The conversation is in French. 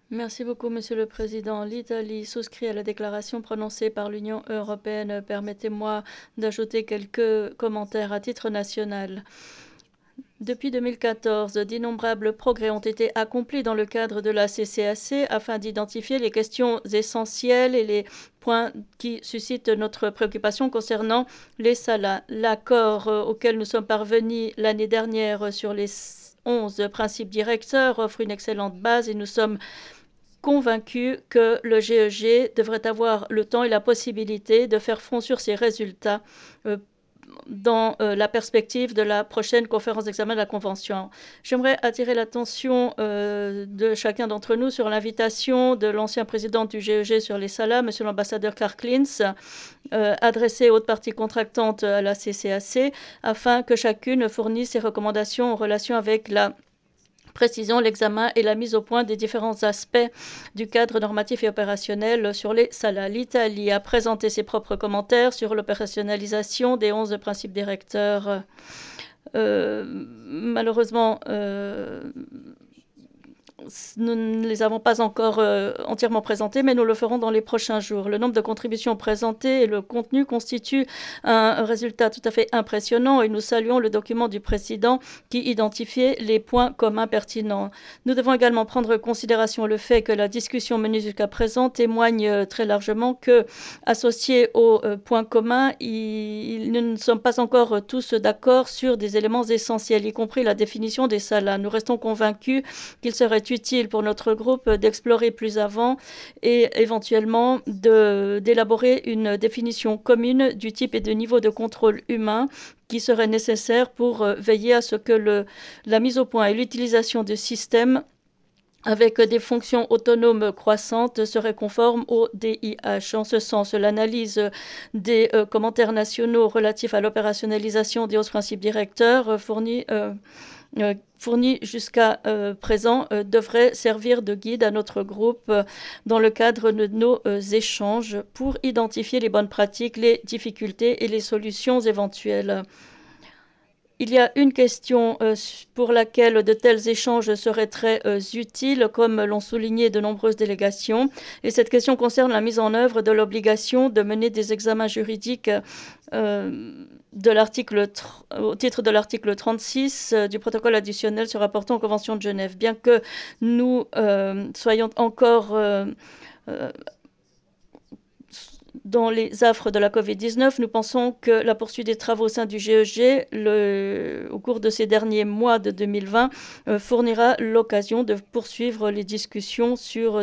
Merci beaucoup, Monsieur le Président. L'Italie souscrit à la déclaration prononcée par l'Union européenne. Permettez-moi d'ajouter quelques commentaires à titre national. Depuis 2014, d'innombrables progrès ont été accomplis dans le cadre de la CCAC afin d'identifier les questions essentielles et les points qui suscitent notre préoccupation concernant les salas. L'accord auquel nous sommes parvenus l'année dernière sur les 11 principes directeurs offre une excellente base et nous sommes convaincus que le GEG devrait avoir le temps et la possibilité de faire front sur ses résultats dans la perspective de la prochaine conférence d'examen de la Convention. J'aimerais attirer l'attention de chacun d'entre nous sur l'invitation de l'ancien président du GEG sur les salas, Monsieur l'ambassadeur Clark Klintz, adressée aux hautes parties contractantes à la CCAC, afin que chacune fournisse ses recommandations en relation avec la précision, l'examen et la mise au point des différents aspects du cadre normatif et opérationnel sur les salas. L'Italie a présenté ses propres commentaires sur l'opérationnalisation des 11 principes directeurs. Malheureusement, nous ne les avons pas encore entièrement présentés, mais nous le ferons dans les prochains jours. Le nombre de contributions présentées et le contenu constituent un résultat tout à fait impressionnant et nous saluons le document du président qui identifiait les points communs pertinents. Nous devons également prendre en considération le fait que la discussion menée jusqu'à présent témoigne très largement que, associés aux points communs, nous ne sommes pas encore tous d'accord sur des éléments essentiels, y compris la définition des salas. Nous restons convaincus qu'il serait utile pour notre groupe d'explorer plus avant et éventuellement d'élaborer une définition commune du type et de niveau de contrôle humain qui serait nécessaire pour veiller à ce que la mise au point et l'utilisation de systèmes avec des fonctions autonomes croissantes seraient conformes au DIH. En ce sens, l'analyse des commentaires nationaux relatifs à l'opérationnalisation des 11 principes directeurs fournis jusqu'à présent devrait servir de guide à notre groupe dans le cadre de nos échanges pour identifier les bonnes pratiques, les difficultés et les solutions éventuelles. Il y a une question pour laquelle de tels échanges seraient très utiles, comme l'ont souligné de nombreuses délégations. Et cette question concerne la mise en œuvre de l'obligation de mener des examens juridiques au titre de l'article 36 du protocole additionnel se rapportant aux conventions de Genève. Bien que nous soyons encore dans les affres de la Covid-19, nous pensons que la poursuite des travaux au sein du GEG au cours de ces derniers mois de 2020 fournira l'occasion de poursuivre les discussions sur